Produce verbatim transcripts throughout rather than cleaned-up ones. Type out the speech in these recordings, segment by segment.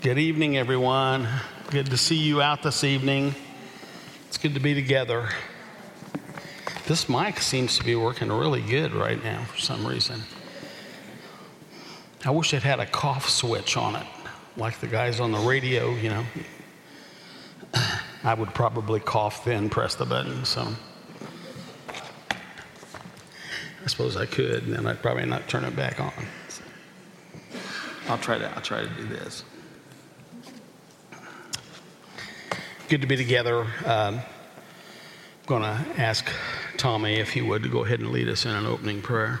Good evening, everyone. Good to see you out this evening. It's good to be together. This mic seems to be working really good right now for some reason. I wish it had a cough switch on it, like the guys on the radio, you know. I would probably cough then, press the button, so. I suppose I could, and then I'd probably not turn it back on. So I'll try to, I'll try to do this. Good to be together. Um, I'm going to ask Tommy if he would to go ahead and lead us in an opening prayer.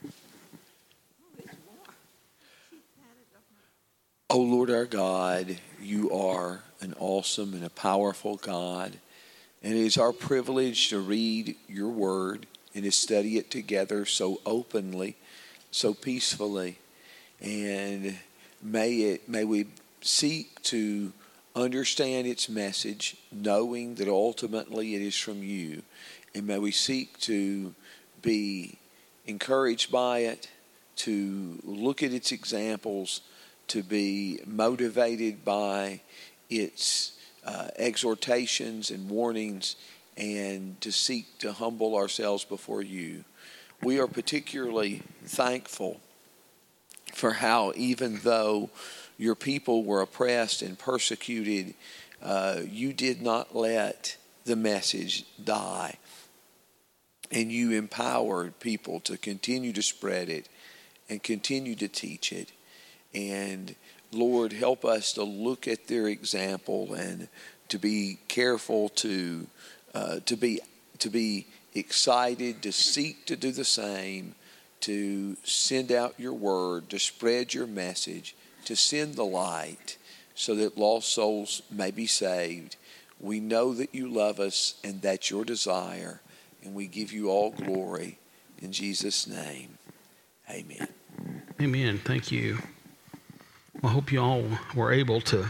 Oh Lord our God, you are an awesome and a powerful God, and it is our privilege to read your word and to study it together so openly, so peacefully, and may it may we seek to understand its message, knowing that ultimately it is from you, and may we seek to be encouraged by it, to look at its examples, to be motivated by its uh, exhortations and warnings, and to seek to humble ourselves before you. We are particularly thankful for how, even though your people were oppressed and persecuted, uh, you did not let the message die. And you empowered people to continue to spread it and continue to teach it. And Lord, help us to look at their example and to be careful to uh, to be to be excited, to seek to do the same, to send out your word, to spread your message, to send the light so that lost souls may be saved. We know that you love us and that's your desire, and we give you all glory in Jesus' name. Amen. Amen. Thank you. I hope you all were able to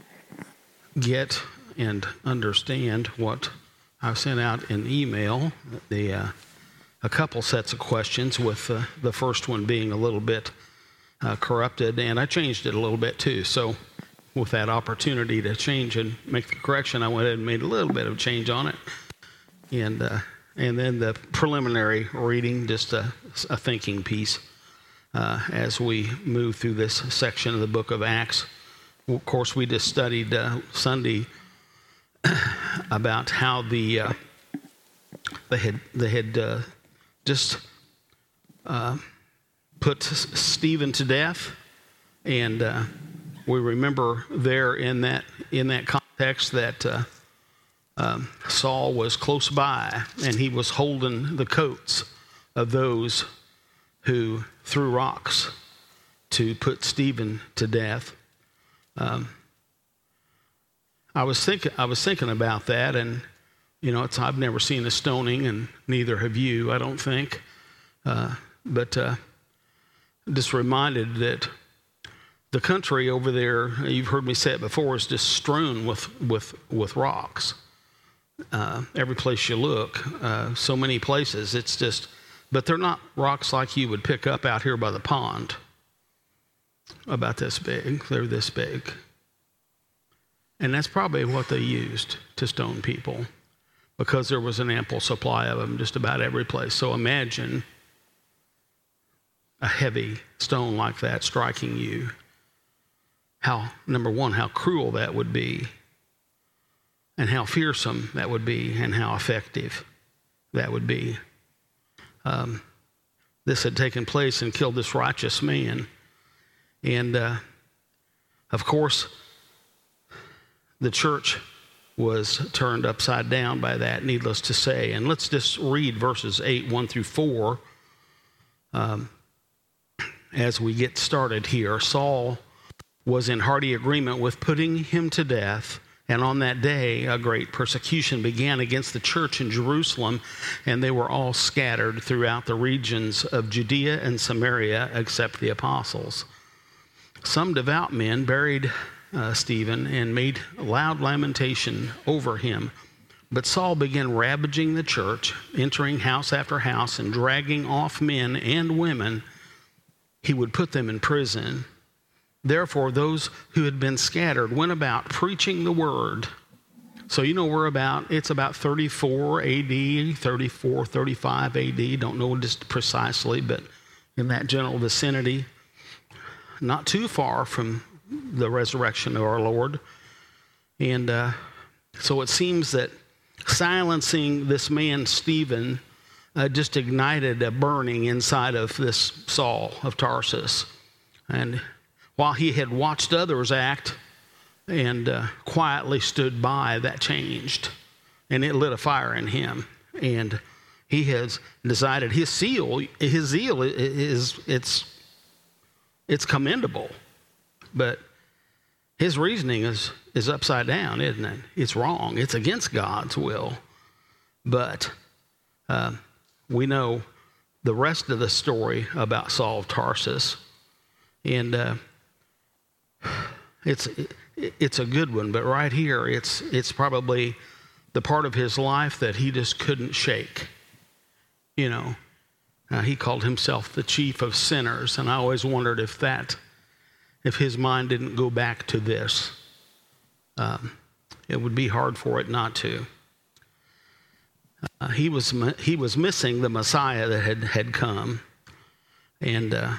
get and understand what I sent out in email, the uh, a couple sets of questions, with uh, the first one being a little bit uh, corrupted, and I changed it a little bit too. So with that opportunity to change and make the correction, I went ahead and made a little bit of change on it. And uh, and then the preliminary reading, just a, a thinking piece uh, as we move through this section of the book of Acts. Of course, we just studied uh, Sunday about how the uh, they had they had uh, just uh, put Stephen to death, and uh, we remember there in that in that context that uh, um, Saul was close by, and he was holding the coats of those who threw rocks to put Stephen to death. Um, I was thinking, I was thinking about that, and you know, it's I've never seen a stoning, and neither have you, I don't think. Uh, but uh, just reminded that the country over there, you've heard me say it before, is just strewn with with with rocks. Uh, every place you look, uh, so many places, it's just. But they're not rocks like you would pick up out here by the pond. About this big, they're this big. And that's probably what they used to stone people, because there was an ample supply of them just about every place. So imagine a heavy stone like that striking you. How, number one, how cruel that would be, and how fearsome that would be, and how effective that would be. Um, this had taken place and killed this righteous man. And, uh, of course, the church was turned upside down by that, needless to say. And let's just read verses eight, one through four um, as we get started here. Saul was in hearty agreement with putting him to death, and on that day a great persecution began against the church in Jerusalem, and they were all scattered throughout the regions of Judea and Samaria except the apostles. Some devout men buried Uh, Stephen and made loud lamentation over him. But Saul began ravaging the church, entering house after house and dragging off men and women. He would put them in prison Therefore, those who had been scattered went about preaching the word. So, you know, we're about, it's about thirty-four A D, thirty-four, thirty-five A D, don't know just precisely, but in that general vicinity, not too far from the resurrection of our Lord. And uh, so it seems that silencing this man, Stephen, uh, just ignited a burning inside of this Saul of Tarsus. And while he had watched others act and uh, quietly stood by, that changed. And it lit a fire in him. And he has decided his zeal, his zeal is, it's, it's commendable. But his reasoning is, is upside down, isn't it? It's wrong. It's against God's will. But uh, we know the rest of the story about Saul of Tarsus. And uh, it's it's a good one, but right here, it's it's probably the part of his life that he just couldn't shake. You know, uh, he called himself the chief of sinners, and I always wondered if that, if his mind didn't go back to this, um, it would be hard for it not to. Uh, he was he was missing the Messiah that had had come, and uh,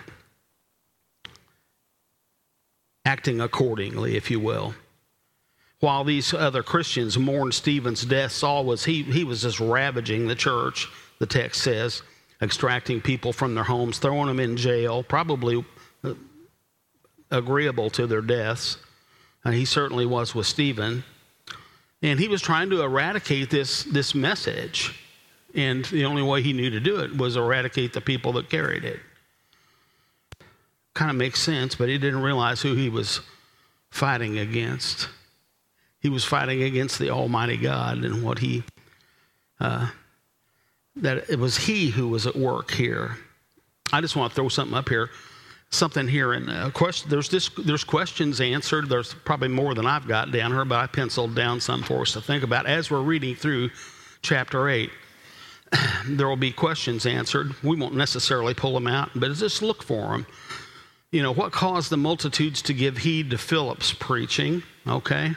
acting accordingly, if you will. While these other Christians mourned Stephen's death, Saul was he he was just ravaging the church. The text says, extracting people from their homes, throwing them in jail, probably agreeable to their deaths. Uh, he certainly was with Stephen. And he was trying to eradicate this, this message. And the only way he knew to do it was eradicate the people that carried it. Kind of makes sense, but he didn't realize who he was fighting against. He was fighting against the Almighty God and what he, uh, that it was he who was at work here. I just want to throw something up here. Something here in uh, question. There's this. There's questions answered. There's probably more than I've got down here, but I penciled down some for us to think about as we're reading through chapter eight. There will be questions answered. We won't necessarily pull them out, but just look for them. You know, what caused the multitudes to give heed to Philip's preaching? Okay.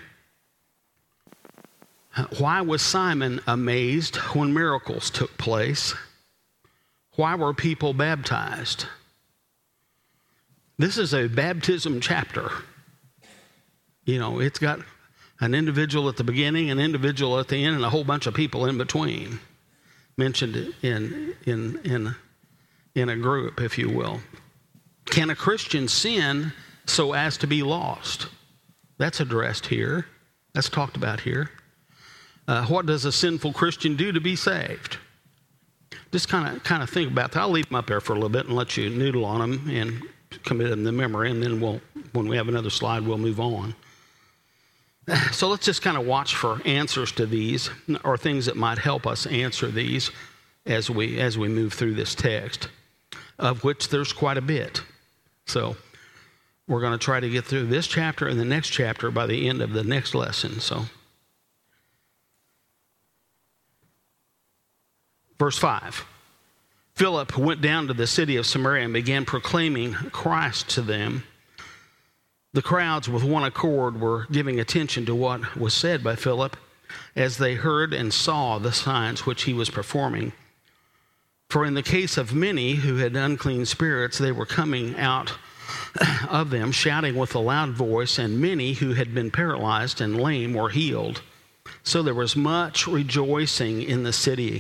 Why was Simon amazed when miracles took place? Why were people baptized? This is a baptism chapter. You know, it's got an individual at the beginning, an individual at the end, and a whole bunch of people in between mentioned in in in in a group, if you will. Can a Christian sin so as to be lost? That's addressed here. That's talked about here. Uh, what does a sinful Christian do to be saved? Just kind of kind of think about that. I'll leave them up there for a little bit and let you noodle on them and commit them to memory, and then we'll, when we have another slide, we'll move on. So let's just kind of watch for answers to these, or things that might help us answer these as we as we move through this text, of which there's quite a bit. So we're going to try to get through this chapter and the next chapter by the end of the next lesson. So, verse five. Philip went down to the city of Samaria and began proclaiming Christ to them. The crowds with one accord were giving attention to what was said by Philip as they heard and saw the signs which he was performing. For in the case of many who had unclean spirits, they were coming out of them, shouting with a loud voice, and many who had been paralyzed and lame were healed. So there was much rejoicing in the city.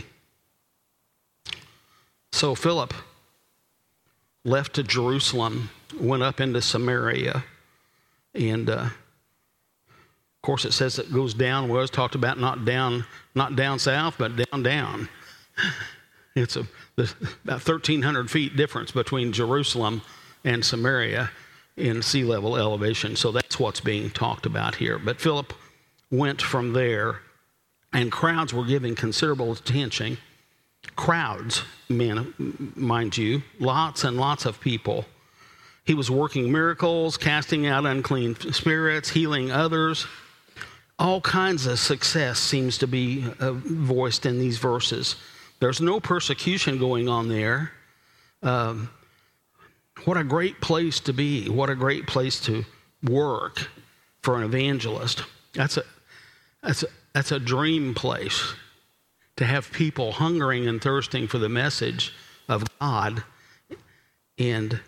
So Philip left to Jerusalem, went up into Samaria, and uh, of course it says it goes down. We always talked about not down, not down south, but down, down. It's a, about thirteen hundred feet difference between Jerusalem and Samaria in sea level elevation. So that's what's being talked about here. But Philip went from there, and crowds were giving considerable attention. Crowds, man, mind you, lots and lots of people. He was working miracles, casting out unclean spirits, healing others. All kinds of success seems to be uh, voiced in these verses. There's no persecution going on there. Um, What a great place to be. What a great place to work for an evangelist. That's a, that's a, that's a dream place, to have people hungering and thirsting for the message of God. And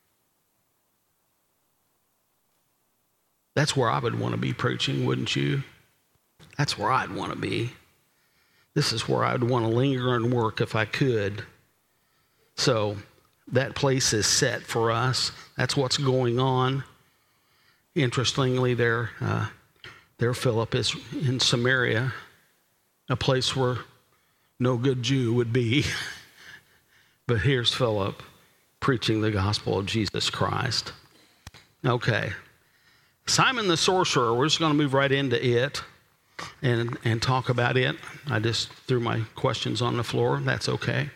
that's where I would want to be preaching, wouldn't you? That's where I'd want to be. This is where I'd want to linger and work if I could. So that place is set for us. That's what's going on. Interestingly, there, uh, there Philip is in Samaria, a place where no good Jew would be. But here's Philip preaching the gospel of Jesus Christ. Okay. Simon the sorcerer, we're just going to move right into it and, and talk about it. I just threw my questions on the floor. That's okay.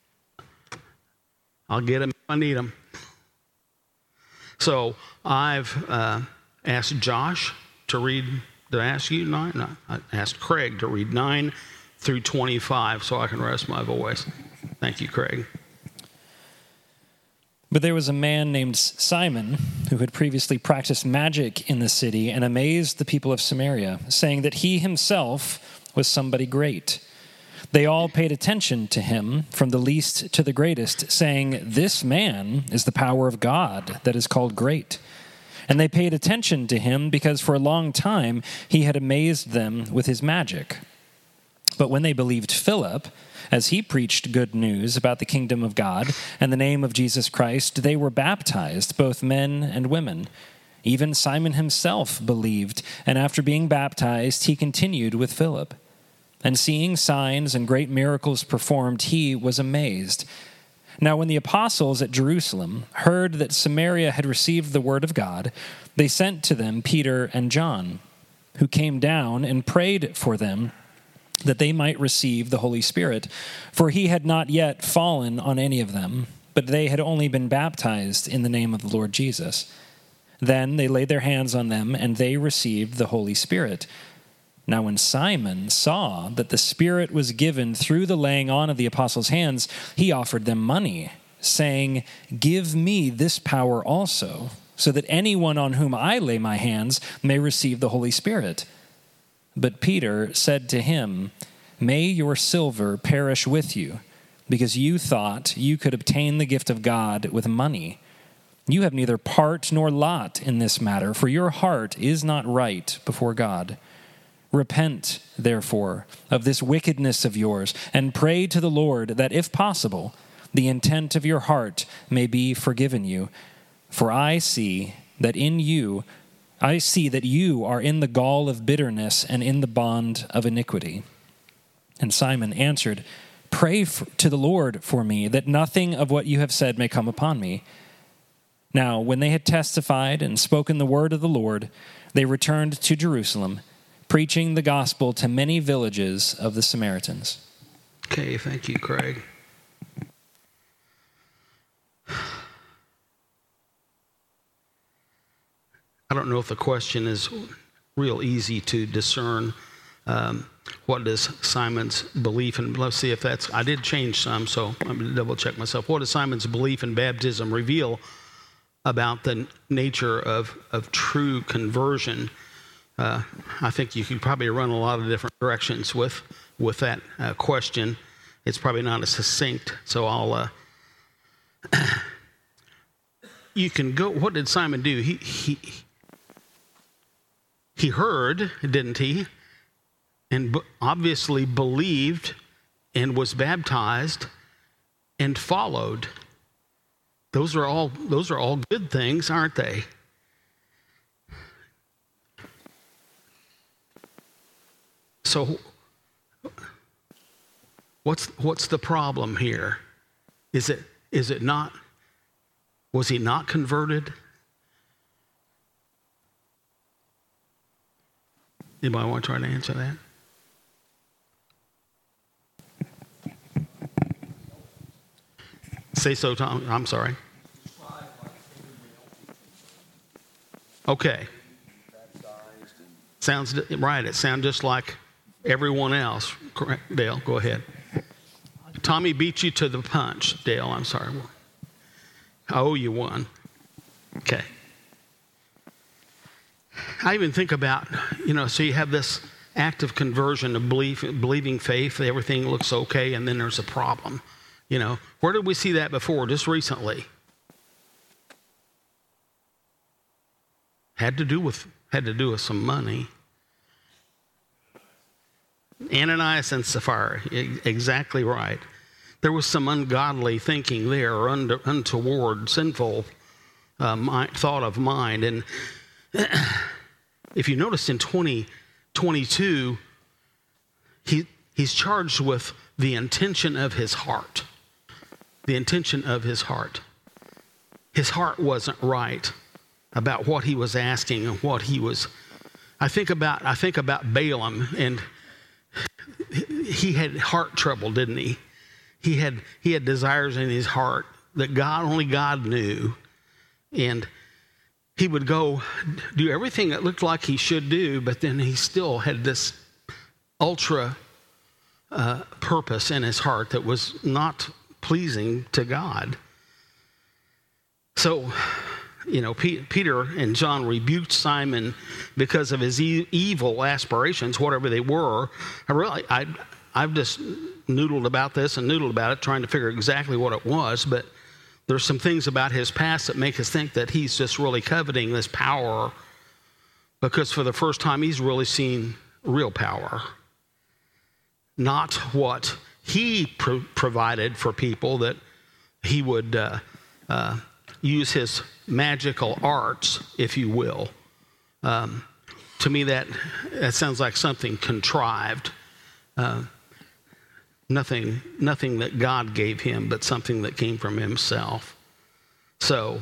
I'll get them if I need them. So I've uh, asked Josh to read, did I ask you nine? No, I asked Craig to read nine through twenty-five so I can rest my voice. Thank you, Craig. But there was a man named Simon who had previously practiced magic in the city and amazed the people of Samaria, saying that he himself was somebody great. They all paid attention to him, from the least to the greatest, saying, "This man is the power of God that is called great." And they paid attention to him because for a long time he had amazed them with his magic. But when they believed Philip, as he preached good news about the kingdom of God and the name of Jesus Christ, they were baptized, both men and women. Even Simon himself believed, and after being baptized, he continued with Philip. And seeing signs and great miracles performed, he was amazed. Now when the apostles at Jerusalem heard that Samaria had received the word of God, they sent to them Peter and John, who came down and prayed for them that they might receive the Holy Spirit, for he had not yet fallen on any of them, but they had only been baptized in the name of the Lord Jesus. Then they laid their hands on them, and they received the Holy Spirit. Now when Simon saw that the Spirit was given through the laying on of the apostles' hands, he offered them money, saying, "Give me this power also, so that anyone on whom I lay my hands may receive the Holy Spirit." But Peter said to him, "May your silver perish with you, because you thought you could obtain the gift of God with money. You have neither part nor lot in this matter, for your heart is not right before God. Repent, therefore, of this wickedness of yours, and pray to the Lord that, if possible, the intent of your heart may be forgiven you. For I see that in you I see that you are in the gall of bitterness and in the bond of iniquity." And Simon answered, "Pray for, to the Lord for me, that nothing of what you have said may come upon me." Now, when they had testified and spoken the word of the Lord, they returned to Jerusalem, preaching the gospel to many villages of the Samaritans. Okay, thank you, Craig. I don't know if the question is real easy to discern. Um, what does Simon's belief in, let's see if that's, I did change some, so I'm going to double check myself. What does Simon's belief in baptism reveal about the nature of, of true conversion? Uh, I think you could probably run a lot of different directions with, with that uh, question. It's probably not as succinct, so I'll, uh, you can go, what did Simon do? He, he, He heard, didn't he? And obviously believed and was baptized and followed. Those are all those are all good things, aren't they? So what's what's the problem here? Is it is it not was he not converted? Anybody want to try to answer that? Say so, Tom. I'm sorry. Okay. Sounds right. It sounds just like everyone else. Correct, Dale. Go ahead. Tommy beat you to the punch, Dale. I'm sorry. I owe you one. Okay. I even think about, you know, so you have this act of conversion, of belief, believing faith, everything looks okay, and then there's a problem. You know, where did we see that before? Just recently. Had to do with had to do with some money. Ananias and Sapphira, exactly right. There was some ungodly thinking there, or untoward, sinful uh, mind, thought of mind. And if you notice in twenty twenty-two, he, he's charged with the intention of his heart. The intention of his heart. His heart wasn't right about what he was asking and what he was. I think about I think about Balaam, and he had heart trouble, didn't he? He had he had desires in his heart that God only God knew, and he would go do everything that looked like he should do, but then he still had this ultra uh, purpose in his heart that was not pleasing to God. So, you know, P- Peter and John rebuked Simon because of his e- evil aspirations, whatever they were. I really, I, I've just noodled about this and noodled about it, trying to figure exactly what it was, but there's some things about his past that make us think that he's just really coveting this power, because for the first time he's really seen real power. Not what he pro- provided for people, that he would uh, uh, use his magical arts, if you will. Um, to me, that, that sounds like something contrived. Uh, Nothing, nothing that God gave him, but something that came from himself. So,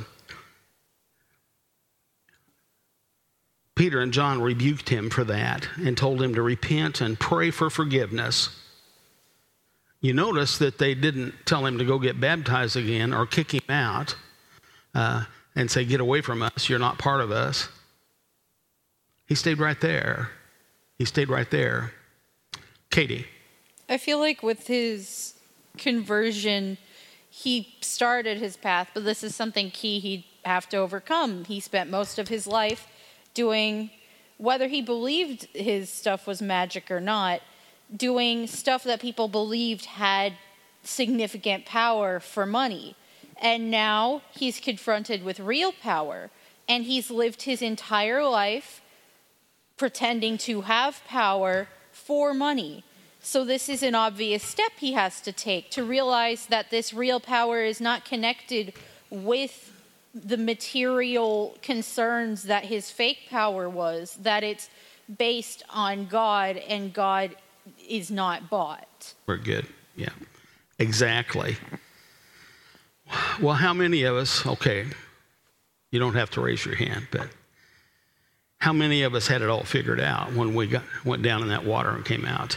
Peter and John rebuked him for that and told him to repent and pray for forgiveness. You notice that they didn't tell him to go get baptized again or kick him out uh, and say, get away from us, you're not part of us. He stayed right there. He stayed right there. Katie. I feel like with his conversion, he started his path, but this is something key he'd have to overcome. He spent most of his life doing, whether he believed his stuff was magic or not, doing stuff that people believed had significant power for money. And now he's confronted with real power, and he's lived his entire life pretending to have power for money. So this is an obvious step he has to take, to realize that this real power is not connected with the material concerns that his fake power was, that it's based on God, and God is not bought. We're good. Yeah, exactly. Well, how many of us, okay, you don't have to raise your hand, but how many of us had it all figured out when we got, went down in that water and came out?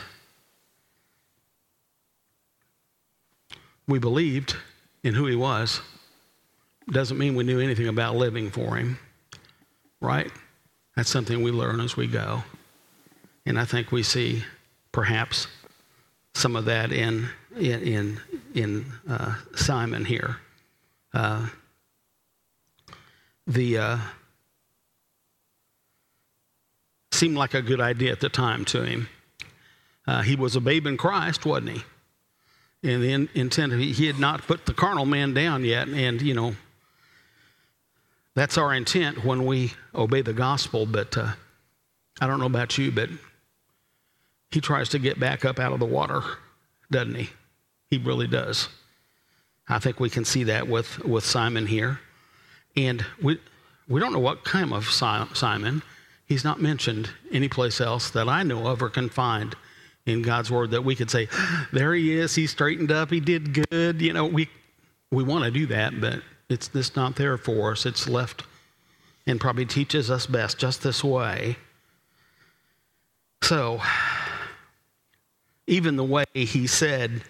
We believed in who he was. Doesn't mean we knew anything about living for him, right? That's something we learn as we go. And I think we see perhaps some of that in in in, in uh, Simon here. Uh, the uh, seemed like a good idea at the time to him. Uh, he was a babe in Christ, wasn't he? And the in, intent, he, he had not put the carnal man down yet. And, you know, that's our intent when we obey the gospel. But uh, I don't know about you, but he tries to get back up out of the water, doesn't he? He really does. I think we can see that with, with Simon here. And we we don't know what kind of Simon. He's not mentioned anyplace else that I know of or can find in God's word that we could say, there he is, he straightened up, he did good. You know, we we want to do that, but it's just not there for us. It's left and probably teaches us best just this way. So, even the way he said,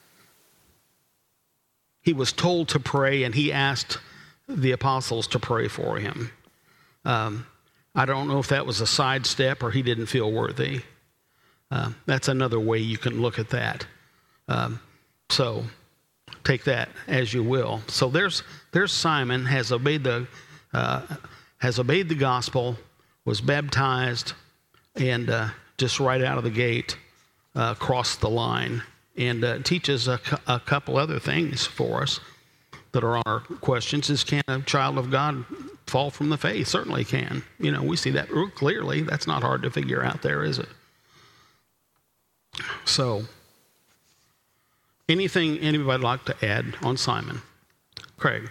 he was told to pray, and he asked the apostles to pray for him. Um, I don't know if that was a sidestep or he didn't feel worthy. Uh, that's another way you can look at that. Um, so take that as you will. So there's there's Simon has obeyed the uh, has obeyed the gospel, was baptized, and uh, just right out of the gate uh, crossed the line, and uh, teaches a, cu- a couple other things for us that are on our questions. Is can a child of God fall from the faith? Certainly can. You know, we see that real clearly. That's not hard to figure out there, is it? So, anything anybody like to add on Simon? Craig?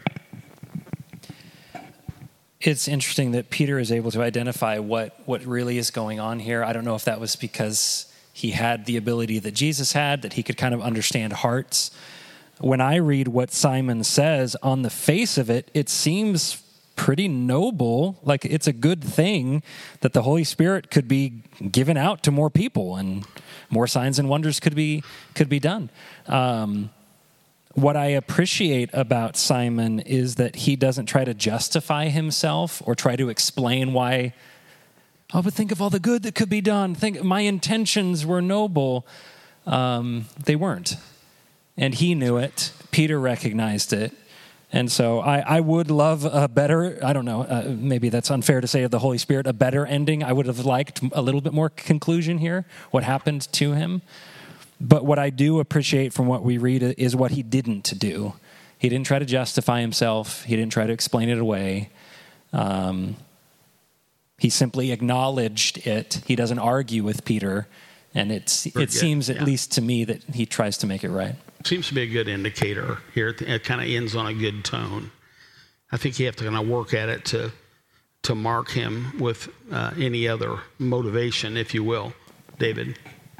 It's interesting that Peter is able to identify what, what really is going on here. I don't know if that was because he had the ability that Jesus had, that he could kind of understand hearts. When I read what Simon says, on the face of it, it seems pretty noble. Like it's a good thing that the Holy Spirit could be given out to more people and more signs and wonders could be could be done. Um, what I appreciate about Simon is that he doesn't try to justify himself or try to explain why, oh, but think of all the good that could be done. Think my intentions were noble. Um, they weren't. And he knew it. Peter recognized it. And so I, I would love a better, I don't know, uh, maybe that's unfair to say of the Holy Spirit, a better ending. I would have liked a little bit more conclusion here, what happened to him. But what I do appreciate from what we read is what he didn't do. He didn't try to justify himself. He didn't try to explain it away. Um, he simply acknowledged it. He doesn't argue with Peter. And it's, it seems, at yeah. least to me, that he tries to make it right. Seems to be a good indicator here. It kind of ends on a good tone. I think you have to kind of work at it to to mark him with uh, any other motivation, if you will. David?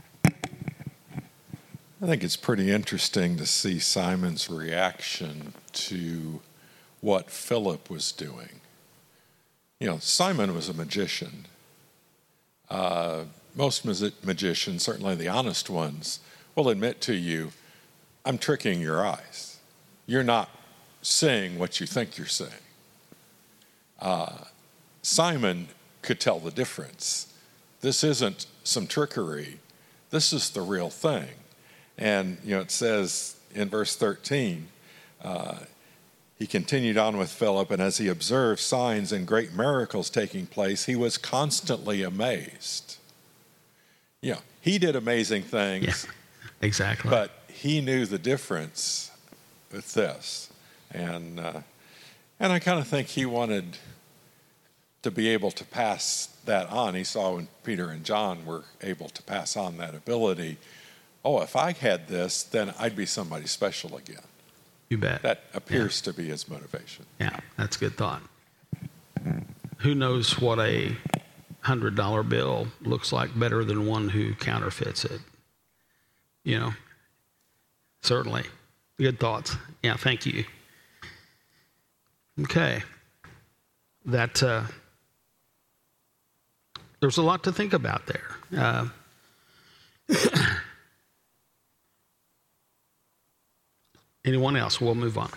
I think it's pretty interesting to see Simon's reaction to what Philip was doing. You know, Simon was a magician. Uh, most magicians, certainly the honest ones, will admit to you, I'm tricking your eyes. You're not saying what you think you're saying. Uh, Simon could tell the difference. This isn't some trickery. This is the real thing. And, you know, it says in verse thirteen, uh, he continued on with Philip, and as he observed signs and great miracles taking place, he was constantly amazed. You know, he did amazing things. Yeah, exactly. But he knew the difference with this. And uh, and I kind of think he wanted to be able to pass that on. He saw when Peter and John were able to pass on that ability. Oh, if I had this, then I'd be somebody special again. You bet. That appears yeah. to be his motivation. Yeah, that's a good thought. Who knows what a one hundred dollar bill looks like better than one who counterfeits it? You know, certainly. Good thoughts. Yeah, thank you. Okay. That, uh, there's a lot to think about there. Uh, anyone else? We'll move on.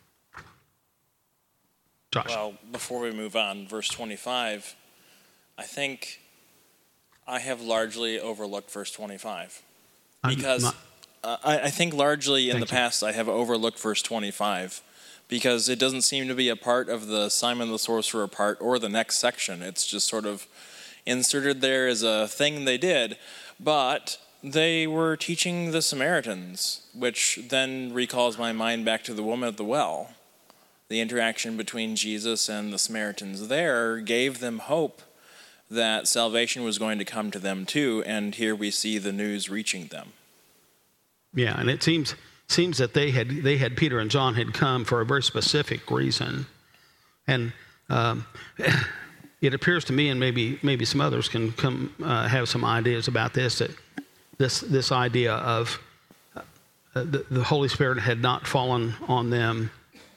Josh. Well, before we move on, verse twenty-five, I think I have largely overlooked verse twenty-five. Because not, uh, I, I think largely in the you. past I have overlooked verse twenty-five because it doesn't seem to be a part of the Simon the Sorcerer part or the next section. It's just sort of inserted there as a thing they did. But they were teaching the Samaritans, which then recalls my mind back to the woman at the well. The interaction between Jesus and the Samaritans there gave them hope that salvation was going to come to them too, and here we see the news reaching them. Yeah, and it seems seems that they had they had Peter and John had come for a very specific reason, and um, it appears to me, and maybe maybe some others can come uh, have some ideas about this, that this this idea of uh, the, the Holy Spirit had not fallen on them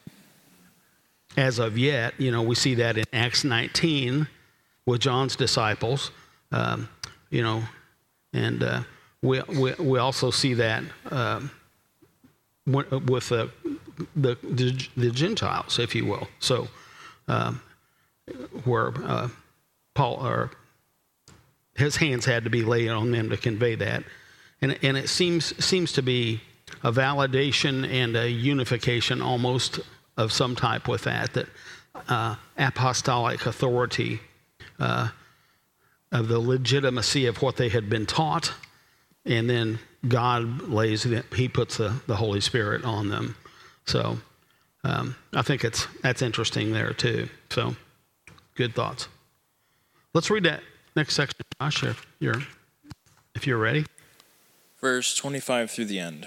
as of yet. You know, we see that in Acts nineteen with John's disciples. Um, you know, and uh, we, we we also see that um, with uh, the, the the Gentiles, if you will. So, um, where uh, Paul or his hands had to be laid on them to convey that, and and it seems seems to be a validation and a unification almost of some type with that, that uh, apostolic authority uh, of the legitimacy of what they had been taught, and then God lays, he puts the, the Holy Spirit on them. So um, I think it's that's interesting there too. So good thoughts. Let's read that next section, Josh, if you're, if you're ready. Verse twenty-five through the end.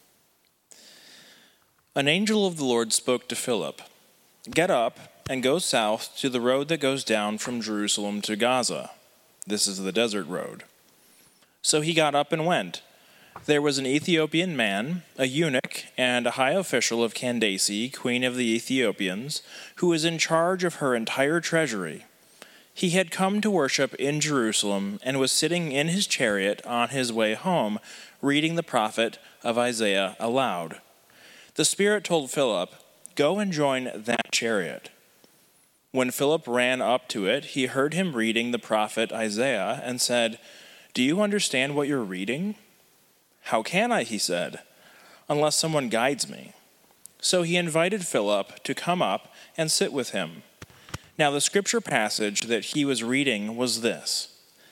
An angel of the Lord spoke to Philip, "Get up and go south to the road that goes down from Jerusalem to Gaza. This is the desert road." So he got up and went. There was an Ethiopian man, a eunuch, and a high official of Candace, queen of the Ethiopians, who was in charge of her entire treasury. He had come to worship in Jerusalem and was sitting in his chariot on his way home, reading the prophet of Isaiah aloud. The Spirit told Philip, "Go and join that chariot." When Philip ran up to it, he heard him reading the prophet Isaiah and said, "Do you understand what you're reading?" "How can I," he said, "unless someone guides me?" So he invited Philip to come up and sit with him. Now the scripture passage that he was reading was this: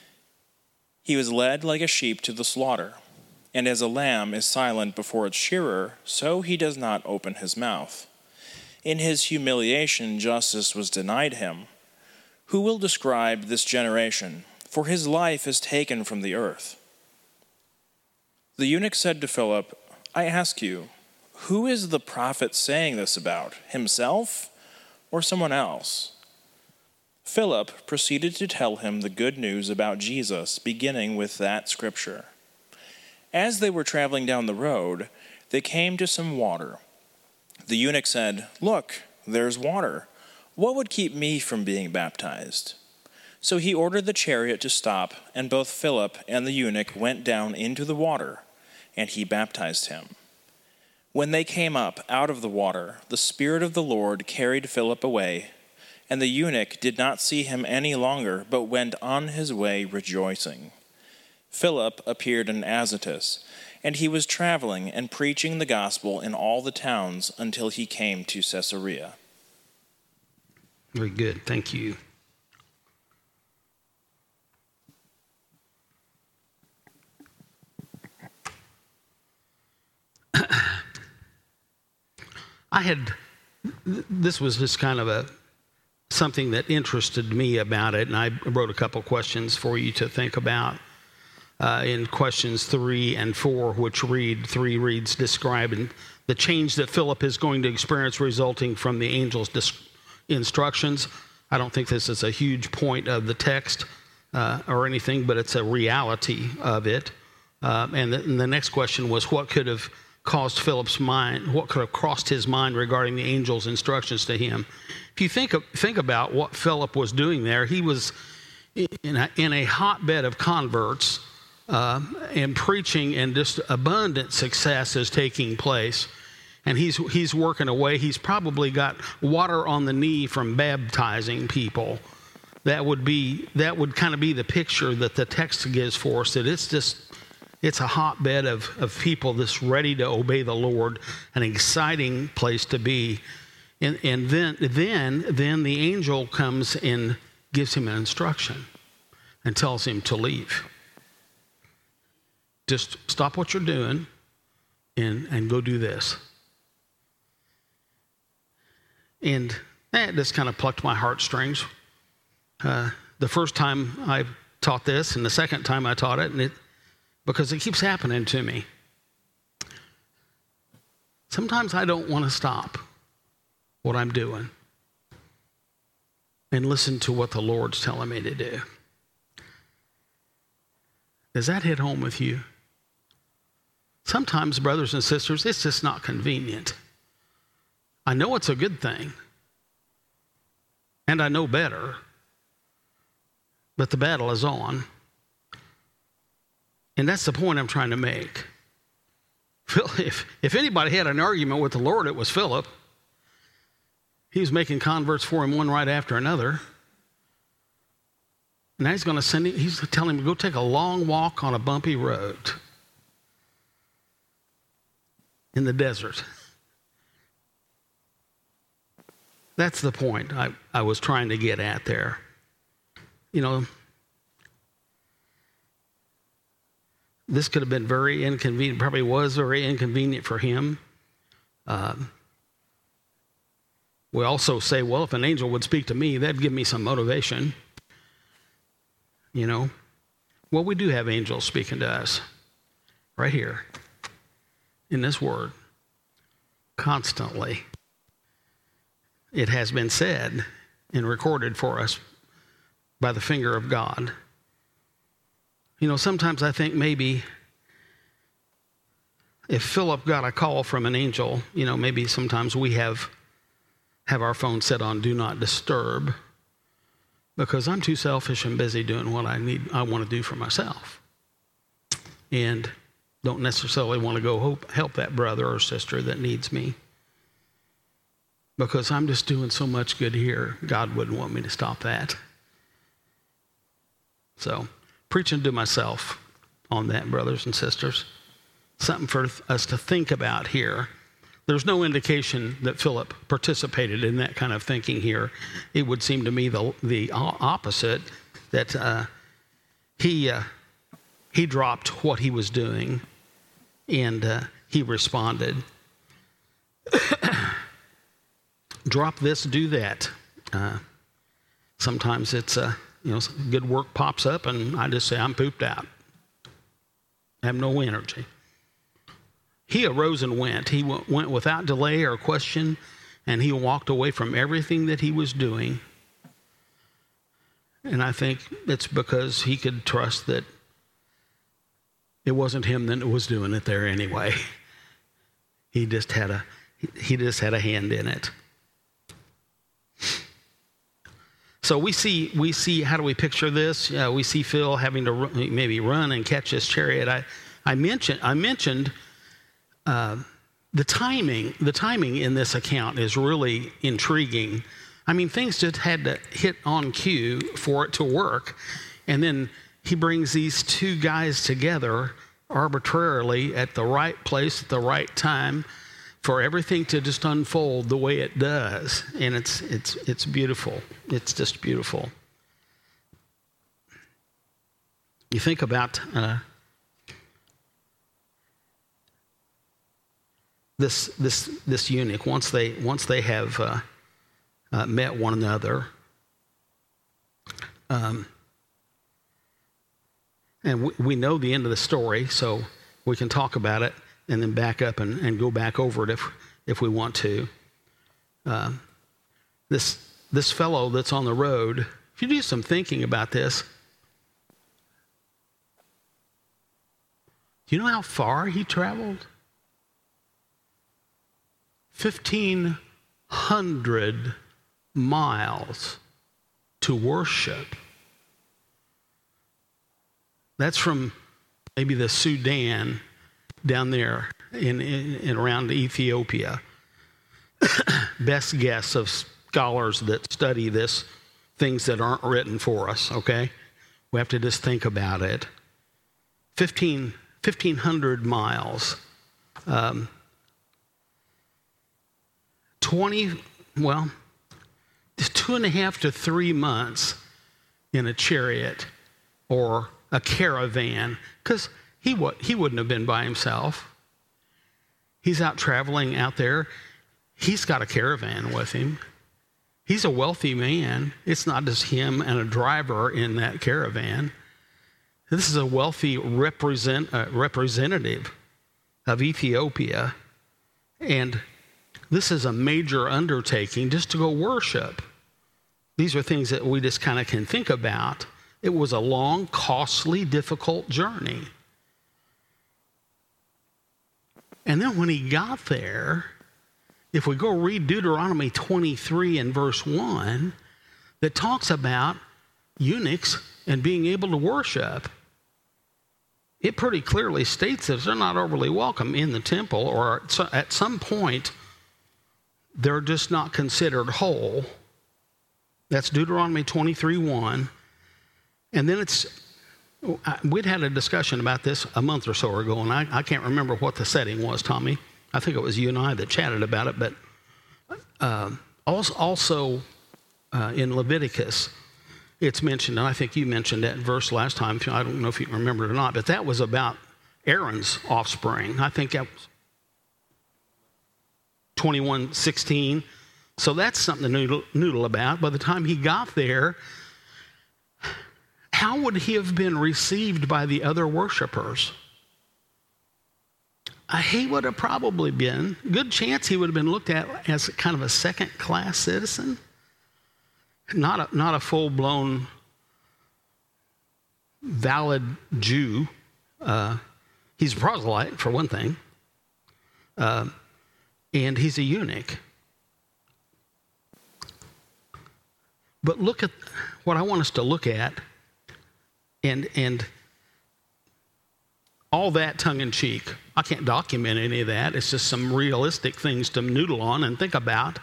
"He was led like a sheep to the slaughter, and as a lamb is silent before its shearer, so he does not open his mouth. In his humiliation justice was denied him. Who will describe this generation? For his life is taken from the earth." The eunuch said to Philip, "I ask you, who is the prophet saying this about, himself or someone else?" Philip proceeded to tell him the good news about Jesus, beginning with that scripture. As they were traveling down the road, they came to some water. The eunuch said, "Look, there's water. What would keep me from being baptized?" So he ordered the chariot to stop, and both Philip and the eunuch went down into the water, and he baptized him. When they came up out of the water, the Spirit of the Lord carried Philip away, and the eunuch did not see him any longer, but went on his way rejoicing. Philip appeared in Azotus, and he was traveling and preaching the gospel in all the towns until he came to Caesarea. Very good. Thank you. I had, this was just kind of a, something that interested me about it, and I wrote a couple questions for you to think about. Uh, in questions three and four, which read, three reads, describing the change that Philip is going to experience resulting from the angel's dis- instructions. I don't think this is a huge point of the text uh, or anything, but it's a reality of it. Uh, and, the, and the next question was, what could have caused Philip's mind, what could have crossed his mind regarding the angel's instructions to him? If you think of, think about what Philip was doing there, he was in a, in a hotbed of converts, uh, and preaching, and just abundant success is taking place. And he's he's working away. He's probably got water on the knee from baptizing people. That would be that would kind of be the picture that the text gives for us. That it's just it's a hotbed of of people that's ready to obey the Lord, an exciting place to be. And and then then then the angel comes and gives him an instruction and tells him to leave. Just stop what you're doing and and go do this. And that just kind of plucked my heartstrings. Uh, the first time I taught this, and the second time I taught it, and it because it keeps happening to me. Sometimes I don't want to stop what I'm doing and listen to what the Lord's telling me to do. Does that hit home with you? Sometimes, brothers and sisters, it's just not convenient. I know it's a good thing, and I know better, but the battle is on. And that's the point I'm trying to make. If, if anybody had an argument with the Lord, it was Philip. He was making converts for him one right after another. Now he's going to send him, he's telling him to go take a long walk on a bumpy road. in the desert. That's the point I, I was trying to get at there. You know, this could have been very inconvenient, probably was very inconvenient for him. Uh, we also say, well, if an angel would speak to me, that'd give me some motivation. You know, well, we do have angels speaking to us right here in this word constantly. It has been said and recorded for us by the finger of God. You know, sometimes I think maybe if Philip got a call from an angel, you know, maybe sometimes we have have our phone set on do not disturb because I'm too selfish and busy doing what I need, I want to do for myself. And don't necessarily want to go help, help that brother or sister that needs me. Because I'm just doing so much good here, God wouldn't want me to stop that. So, preaching to myself on that, brothers and sisters. Something for us to think about here. There's no indication that Philip participated in that kind of thinking here. It would seem to me the the opposite, that uh, he uh, he dropped what he was doing and uh, he responded. Drop this, do that. Uh, sometimes it's, uh, you know, good work pops up and I just say, I'm pooped out. I have no energy. He arose and went. He w- went without delay or question, and he walked away from everything that he was doing. And I think it's because he could trust that it wasn't him that was doing it there anyway. He just had a, he just had a hand in it. So we see, we see. How do we picture this? Uh, we see Phil having to run, maybe run and catch his chariot. I, I mentioned, I mentioned uh, the timing. The timing in this account is really intriguing. I mean, things just had to hit on cue for it to work, and then he brings these two guys together arbitrarily at the right place at the right time for everything to just unfold the way it does. And it's it's it's beautiful. It's just beautiful. You think about uh, this this this eunuch. Once they once they have uh, uh, met one another, um, and we, we know the end of the story, so we can talk about it and then back up and, and go back over it if if we want to. Uh, this this fellow that's on the road, if you do some thinking about this, do you know how far he traveled? fifteen hundred miles to worship. That's from maybe the Sudan down there in, in, in around Ethiopia. Best guess of scholars that study this, things that aren't written for us, okay? We have to just think about it. fifteen, fifteen hundred miles. Um, twenty, well, two and a half to three months in a chariot or a caravan, because he, w- he wouldn't have been by himself. He's out traveling out there. He's got a caravan with him. He's a wealthy man. It's not just him and a driver in that caravan. This is a wealthy represent, uh, representative of Ethiopia. And this is a major undertaking just to go worship. These are things that we just kind of can think about. It was a long, costly, difficult journey. And then when he got there, if we go read Deuteronomy twenty-three and verse one, that talks about eunuchs and being able to worship, it pretty clearly states that they're not overly welcome in the temple, or at some point, they're just not considered whole. That's Deuteronomy twenty-three one. And then it's, we'd had a discussion about this a month or so ago, and I, I can't remember what the setting was, Tommy. I think it was you and I that chatted about it, but uh, also, also uh, in Leviticus, it's mentioned, and I think you mentioned that verse last time. I don't know if you remember it or not, but that was about Aaron's offspring. I think that was twenty-one sixteen. So that's something to noodle, noodle about. By the time he got there, how would he have been received by the other worshipers? Uh, he would have probably been, good chance he would have been looked at as kind of a second-class citizen. Not a, not a full-blown valid Jew. Uh, he's a proselyte, for one thing. Uh, and he's a eunuch. But look at what I want us to look at, and and all that tongue-in-cheek. I can't document any of that. It's just some realistic things to noodle on and think about.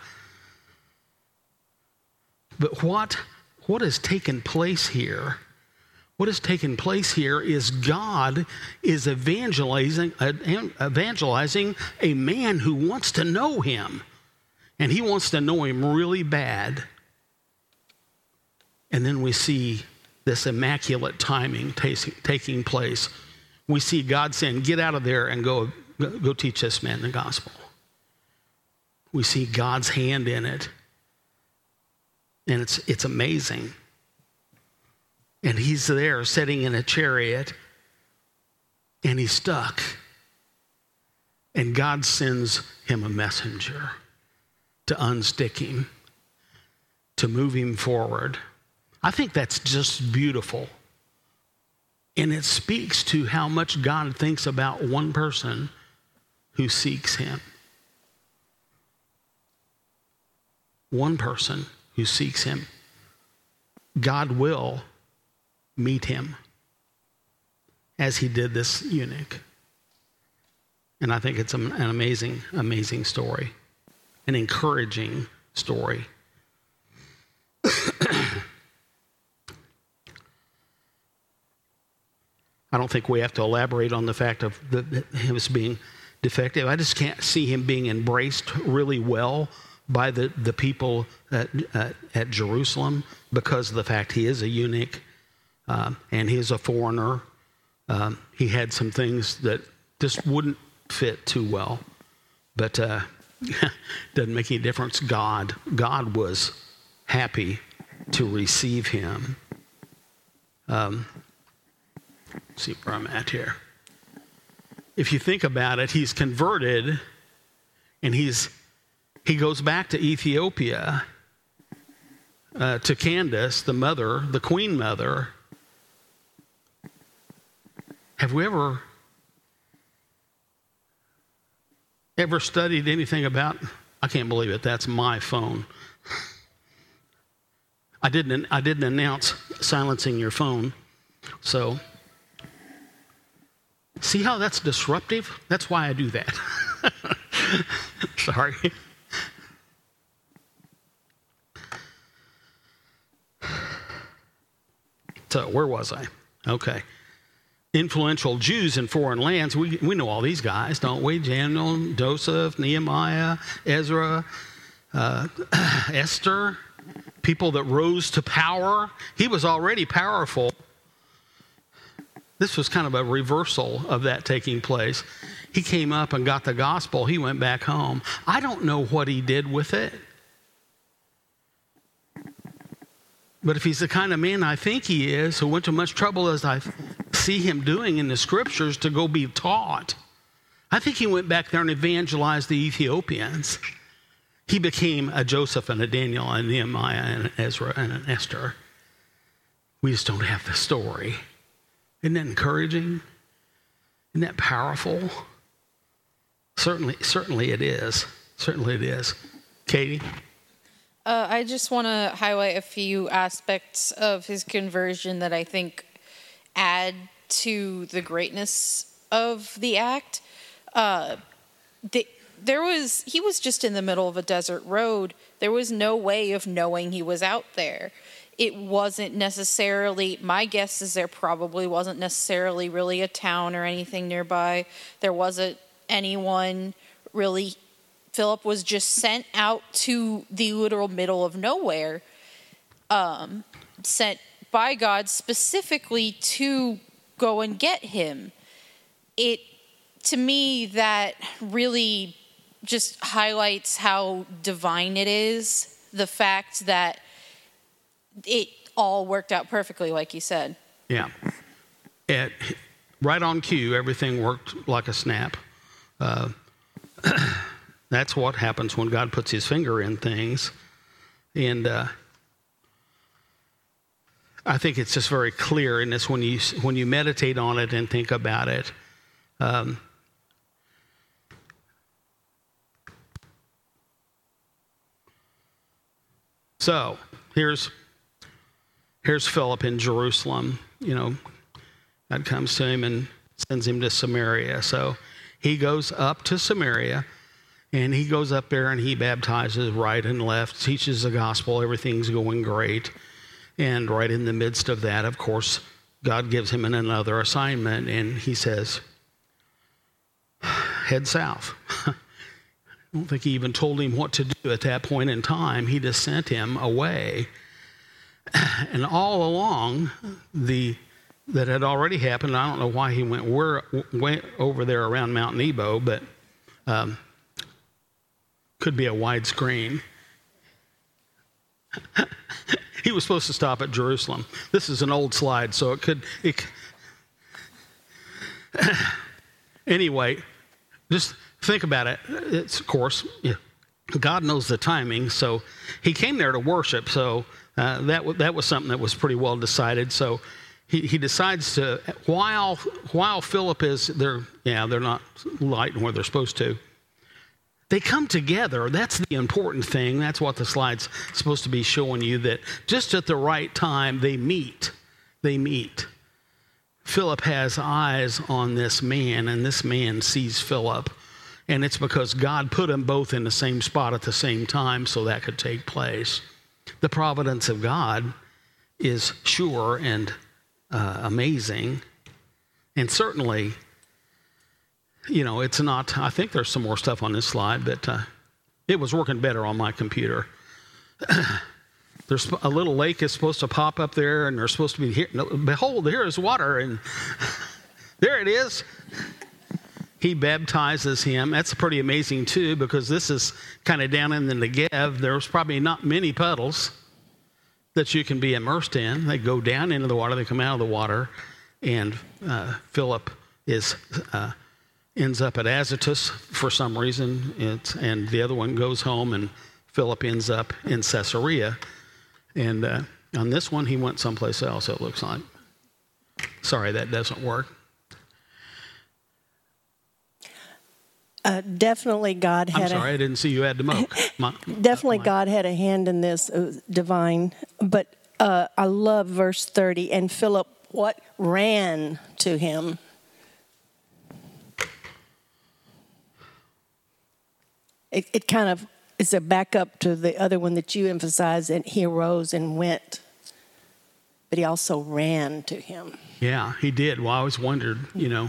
But what what has taken place here? What has taken place here is God is evangelizing evangelizing a man who wants to know him, and he wants to know him really bad. And then we see this immaculate timing t- taking place. We see God saying, get out of there and go, go teach this man the gospel. We see God's hand in it. And it's, it's amazing. And he's there sitting in a chariot, and he's stuck. And God sends him a messenger to unstick him, to move him forward. I think that's just beautiful. And it speaks to how much God thinks about one person who seeks him. One person who seeks him. God will meet him as he did this eunuch. And I think it's an amazing, amazing story. An encouraging story. I don't think we have to elaborate on the fact of the, him being defective. I just can't see him being embraced really well by the, the people at, uh, at Jerusalem because of the fact he is a eunuch uh, and he is a foreigner. Um, he had some things that just wouldn't fit too well. But uh, doesn't make any difference. God, God was happy to receive him. Um, let's see where I'm at here. If you think about it, he's converted, and he's he goes back to Ethiopia, uh, to Candace, the mother, the queen mother. Have we ever ever studied anything about? I can't believe it. That's my phone. I didn't. I didn't announce silencing your phone, so. See how that's disruptive? That's why I do that. Sorry. So where was I? Okay. Influential Jews in foreign lands. We we know all these guys, don't we? Daniel, Joseph, Nehemiah, Ezra, uh, Esther. People that rose to power. He was already powerful. This was kind of a reversal of that taking place. He came up and got the gospel. He went back home. I don't know what he did with it. But if he's the kind of man I think he is, who went to much trouble as I see him doing in the scriptures to go be taught, I think he went back there and evangelized the Ethiopians. He became a Joseph and a Daniel and Nehemiah and an Ezra and an Esther. We just don't have the story. Isn't that encouraging? Isn't that powerful? Certainly, certainly it is. Certainly it is. Katie? Uh, I just want to highlight a few aspects of his conversion that I think add to the greatness of the act. Uh, the, there was he was just in the middle of a desert road. There was no way of knowing he was out there. It wasn't necessarily, my guess is there probably wasn't necessarily really a town or anything nearby. There wasn't anyone really, Philip was just sent out to the literal middle of nowhere, um, sent by God specifically to go and get him. It, to me, that really just highlights how divine it is, the fact that it all worked out perfectly, like you said. Yeah. At, right on cue, everything worked like a snap. Uh, that's what happens when God puts his finger in things. And uh, I think it's just very clear in this when you, when you meditate on it and think about it. Um, so here's here's Philip in Jerusalem. You know, God comes to him and sends him to Samaria. So he goes up to Samaria, and he goes up there and he baptizes right and left, teaches the gospel. Everything's going great. And right in the midst of that, of course, God gives him another assignment, and he says, head south. I don't think he even told him what to do at that point in time. He just sent him away. And all along, the that had already happened. I don't know why he went, where, went over there around Mount Nebo, but um, could be a widescreen. He was supposed to stop at Jerusalem. This is an old slide, so it could... It, anyway, just think about it. It's, of course, yeah, God knows the timing, so he came there to worship, so uh, that, w- that was something that was pretty well decided. So he, he decides to, while while Philip is, they're, yeah, they're not lighting where they're supposed to. They come together. That's the important thing. That's what the slide's supposed to be showing you, that just at the right time, they meet. They meet. Philip has eyes on this man, and this man sees Philip. And it's because God put them both in the same spot at the same time so that could take place. The providence of God is sure and uh, amazing. And certainly, you know, it's not, I think there's some more stuff on this slide, but uh, it was working better on my computer. There's a little lake is supposed to pop up there, and there's supposed to be, here, no, behold, here is water, and there it is. He baptizes him. That's pretty amazing, too, because this is kind of down in the Negev. There's probably not many puddles that you can be immersed in. They go down into the water, they come out of the water, and uh, Philip is uh, ends up at Azotus for some reason, it's, and the other one goes home, and Philip ends up in Caesarea. And uh, on this one, he went someplace else, it looks like. Sorry, that doesn't work. Uh, definitely God had I'm sorry, a, I didn't see you had the mo. My, definitely my, God had a hand in this, uh, divine. But uh, I love verse thirty. And Philip, what? Ran to him. It, it kind of is a backup to the other one that you emphasized, and he arose and went. But he also ran to him. Yeah, he did. Well, I always wondered, you know,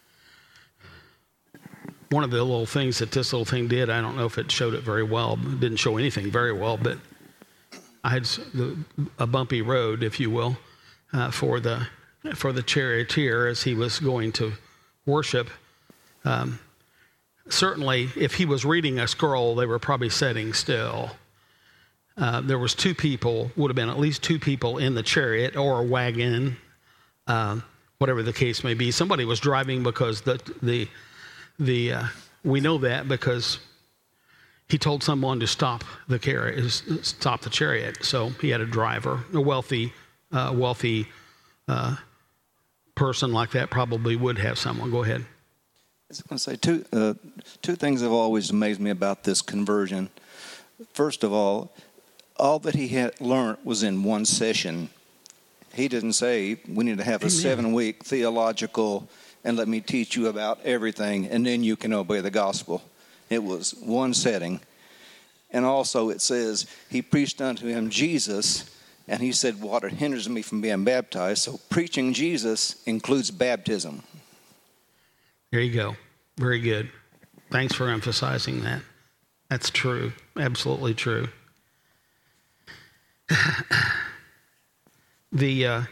one of the little things that this little thing did, I don't know if it showed it very well. It didn't show anything very well, but I had a bumpy road, if you will, uh, for the for the charioteer as he was going to worship. Um, certainly, if he was reading a scroll, they were probably sitting still. Uh, there was two people, would have been at least two people in the chariot or a wagon, uh, whatever the case may be. Somebody was driving because the the The uh, we know that because he told someone to stop the chariot, stop the chariot. So he had a driver, a wealthy, uh, wealthy uh, person like that probably would have someone. Go ahead. I was going to say two uh, two things have always amazed me about this conversion. First of all, all that he had learned was in one session. He didn't say we need to have a Amen. seven-week theological. And let me teach you about everything, and then you can obey the gospel. It was one setting. And also it says, he preached unto him Jesus, and he said, water hinders me from being baptized. So preaching Jesus includes baptism. There you go. Very good. Thanks for emphasizing that. That's true. Absolutely true. the uh,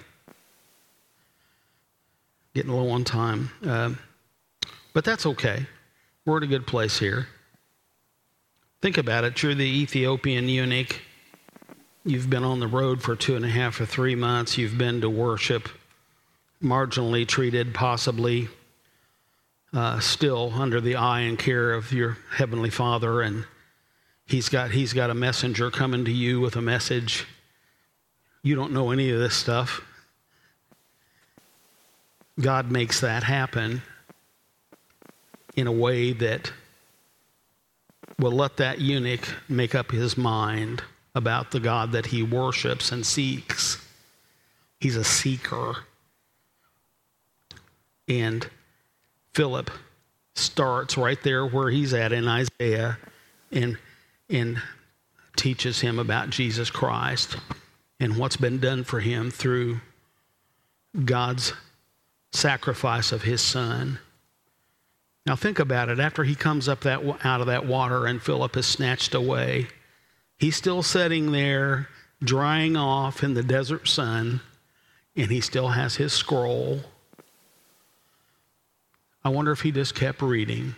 getting low on time, uh, but that's okay. We're at a good place here. Think about it. You're the Ethiopian eunuch. You've been on the road for two and a half or three months. You've been to worship, marginally treated, possibly uh, still under the eye and care of your Heavenly Father, and he's got he's got a messenger coming to you with a message. You don't know any of this stuff. God makes that happen in a way that will let that eunuch make up his mind about the God that he worships and seeks. He's a seeker. And Philip starts right there where he's at in Isaiah and, and teaches him about Jesus Christ and what's been done for him through God's sacrifice of his Son. Now think about it. After he comes up that out of that water and Philip is snatched away, he's still sitting there drying off in the desert sun, and he still has his scroll. I wonder if he just kept reading.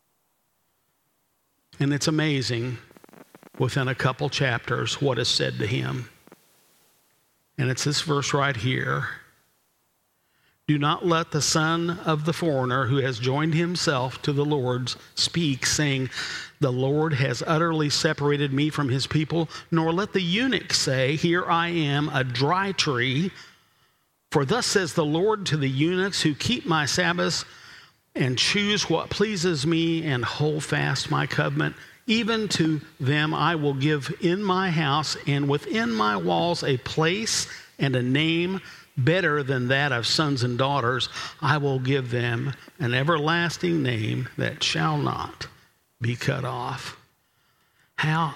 And it's amazing, within a couple chapters, what is said to him. And it's this verse right here. Do not let the son of the foreigner who has joined himself to the Lord speak, saying, the Lord has utterly separated me from his people, nor let the eunuch say, here I am, a dry tree. For thus says the Lord to the eunuchs who keep my Sabbaths and choose what pleases me and hold fast my covenant, even to them I will give in my house and within my walls a place and a name better than that of sons and daughters. I will give them an everlasting name that shall not be cut off. How,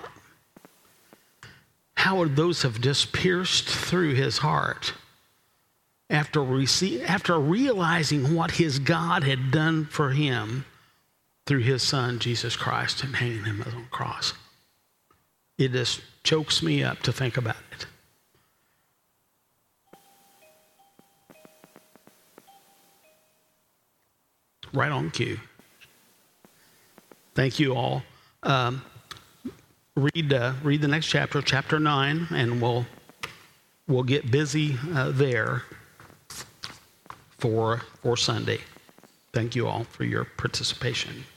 how would those have just pierced through his heart after, rece- after realizing what his God had done for him through his Son, Jesus Christ, and hanging him on the cross? It just chokes me up to think about it. Right on cue. Thank you all. Um, read uh, read the next chapter, chapter nine, and we'll we'll get busy uh, there for for Sunday. Thank you all for your participation.